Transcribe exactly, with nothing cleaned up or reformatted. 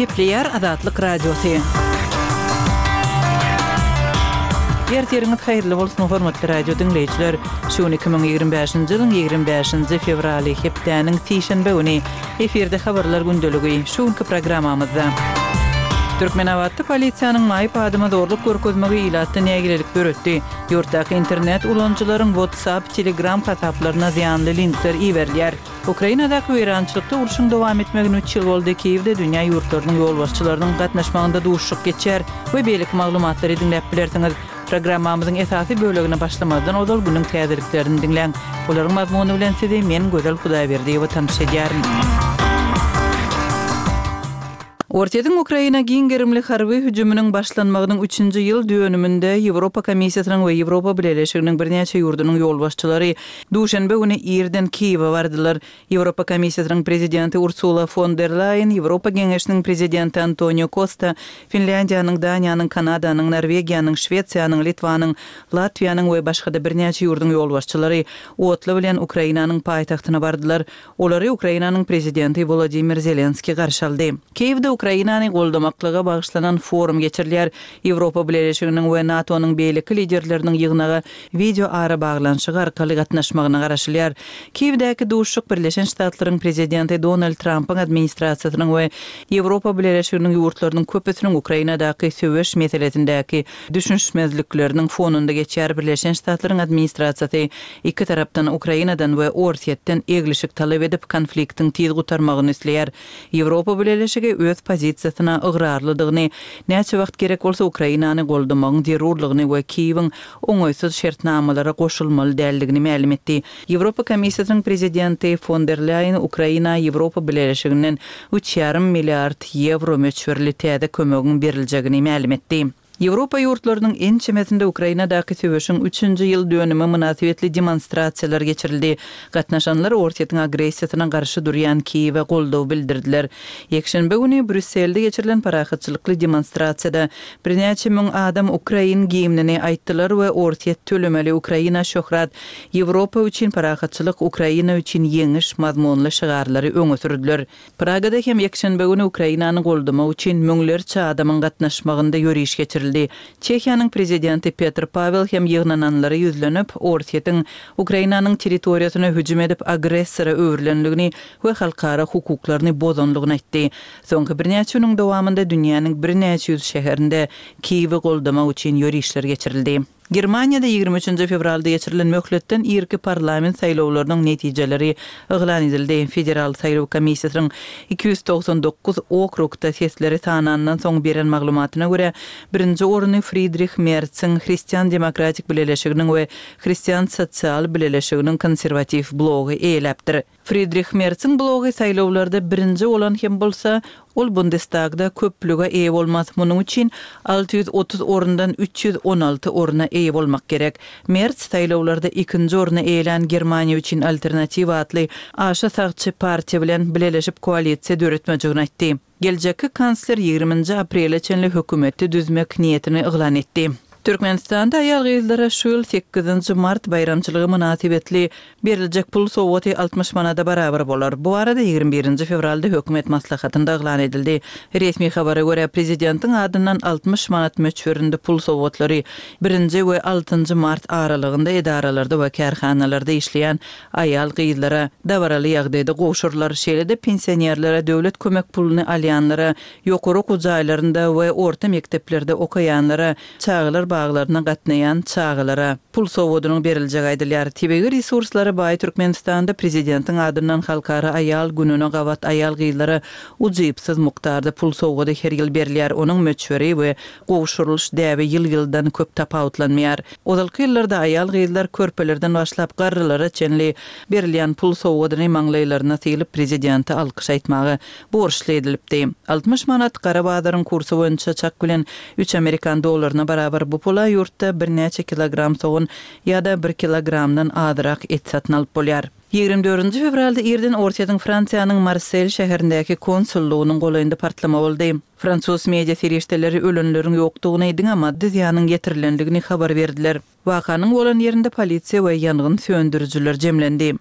Gepleyer Azatlyk Radiosu. Erteriňiz haýyrly bolsun hormatly radio dinleýijiler. Şu iki bin ýigrimä beşinji ýylyň ýigrimä beşinji fevraly hepdeniň tişenbe güni eferde habarlar gündeligi şuňky programmamyzda. Türkmen awatly polisiýanyň maýyp adyma zorluk görkezmegi ilatda nägilelik böretdi. Ýurtdaky internet ulanjylaryň WhatsApp, Telegram hasaplaryna ziyanly linkler iýerler. Ukrainadaky weýrançylykda uruşyň dowam etmegine üç ýyl boldy. Kiýewde dünýä ýurtlarynyň ýolbaşçylarynyň gatnaşmagynda duşşuk geçer we beýlik maglumatlary dinläp bilersiňiz. Programmamyzyň esasy bölegine başlamadan odal günüň täzeliklerini dinleň. Olaryň mazmuny bilen sizi men Gözel Hudaýberdiýewa tanış edýärin. Ortadan Ukraina giňgerimli harby hüjümüniň başlanmagynyň üçünji ýyl dönüminde Ýewropa Komissiýasynyň we Ýewropa Birleşiginiň birnäçe ýurdunyň ýolbaşçylary duşanbe güni Ýerden Kiýewe bardylar. Ýewropa Komissiýasynyň prezidenti Ursula von der Leyen, Ýewropa Geňeşiniň prezidenti Antonio Costa, Finlandiýanyň, Daniýanyň, Kanadanyň, Norwegiýanyň, Şwetsiýanyň, Litvanyň, Latviýanyň we başga da birnäçe ýurdunyň ýolbaşçylary otly bilen Ukrainanyň paýtagtyna bardylar. Olary Ukrainanyň prezidenti Volodymyr Zelenski garşy aldy. Kiýewde Ukrainanyň goldamaklyga bagyşlanan forum geçirilýär. Ýewropa Birleşiginiň we NATO'nyň beýleki liderleriniň ýygynaga video ara baglanşygy arkaly gatnaşmagyna garaşylýar. Kiýewdäki duşşuk Birleşen Ştatlaryň prezidenti Donald Trump'yň administrasiýasynyň we Ýewropa Birleşiginiň ýurtlarynyň köpüsiniň Ukrainadaky söwüş meselesindäki düşünşmezlikleriniň fonunda geçýär. Birleşen Ştatlaryň administrasiýasy iki tarapdan Ukrainadan we Orsiýetden eglişik talap edip konfliktiň tiz gutarmagyny isleýär. Ýewropa Birleşigi öz pozisiýasyna ıgrarlydygyny, näçe wagt gerek bolsa Ukrainany goldamagyň zerurlygyny we Kiýewiň oňoýsuz şertnamalara goşulmaly däldigini ma'lum etdi. Ýewropa Komissiýasynyň prezidenti von der Leyen Ukraina Ýewropa Birleşiginiň üç ýarym milliard ýewro möçberli täze kömegiň beriljegini ma'lum etdi. Ýewropa ýurtlarynyň en çemesinde Ukrainadaky söwüşiň üçünji ýyl dönümi münasibetli demonstrasiýalar geçirildi. Gatnaşanlar Orsiýetiň agressiýasyna garşy durýan Kiýewe goldaw bildirdiler. Ýekşenbe güni Brüsselde geçirilen parahatçylykly demonstrasiýada birnäçe müň adam Ukrain giyimini aýtdylar we Orsiýet tölemeli Ukraina şöhrat Ýewropa üçin parahatçylyk Ukraina üçin ýeňiş mazmunly şygarlary öňe sürdüler. Pragada hem ýekşenbe güni Ukrainany goldamak üçin müňlerçe adamyň gatnaşmagynda ýöriş geçirildi. Çekiýanyň prezidenti Petr Pavel hem ýygnananlary ýüzlenip Orsiýetiň Ukrainanyň territoriýasyna hüjüm edip agressora öwrilenligini we halkara hukuklaryny bozanlygyny aýtdy. Soňky birnäçe ýylyň dowamında dünýäniň birnäçe ýüz şäherinde Kiýewe goldamak üçin ýörişler geçirildi. Germaniýada ýygrimi üçünji fevralda geçirilen möhletden irki parlament saýlawlarynyň netijeleri eglan edildi. Federal saýlaw komissiýasynyň iki yüz doksan dokuz okrugda sesleri tanandan soň beren maglumatyna görä birinji orny Friedrich Merz'in Hristiýan Demokratik Birleşiginiň we Hristiýan Sosial Birleşiginiň konserwativ blogy eýlepdir. Friedrich Merz'in blogy saýlawlarda birinji olan hem bolsa ol Bundestagda köplüge eýe bolmaz. Munyň üçin alty yüz otuz orundan üç yüz on alty oruna eýe bolmak gerek. Merz saýlawlarda ikinji oruna eýlen Germaniýa üçin alternativ atly aşa sagçy partiýa bilen birleşip koalisiýa döretmejigini aýtdy. Geljeki kansler ýygrimiňji aprelde çenli hökümeti düzmek niýetini eglan etdi. Türkmenistanda aýal gyzlara şu ýyl sekizinji mart bayramçylygy münasibetli beriljek pul sowaty altmış manada barabar bolar. Bu arada ýygrimi birinji fevralda hökümet maslahatynda eglan edildi. Resmi habara görä prezidentiň adyndan altmış manat möçberinde pul sowatlary birinji we altynjy mart aralygynda edaralarda we kärhanalarda işleýän aýal gyzlara dawaraly ýagdaýda goşurlar. Şeýle-de pensionerlere döwlet kömek puluny alýanlara, ýokary okujaýlarynda we orta mekteplerde okaýanlara, çağlar bağlarına gatnayan çağılara pul sowadynyň beriljegi aýdylýar. Tebegi resurslary baý Türkmenistanda prezidentiň adyndan halkara aýal gününe gawat aýal gyzlara ujypsyz mukdarda pul sowady her ýyl berilýär. Onuň möçberi we gowşurulyş däbi ýyl-ýyldan köp tapawutlanmaýar. Ozalky ýyllarda aýal gyzlar körpelerden başlap garrylara çenli berilýän pul sowadyny maňlaýlaryna silip prezidenti alkyş aýtmagy borçly edilipdi. altmış manat Garabadar'ın kursu boýunça çak bilen üç Amerikan dollaryna barabar bu pula ýurtda birnäçe kilogram soğun ýa-da bir kilogramdan adyrak et satyn alyp bolýar. ýygrimi dördünji fevralda Erden Orsiýetiň Fransiýanyň Marseille şäherindäki konsullugynyň golaýynda partlama boldy. Fransuz media serişdeleri ölenleriň ýokdugyny aýdyn, amma ýanyň getirilendigini habar berdiler. Wakanyň bolan ýerinde polisiýa we ýangyn söndürüjüler jemlendi.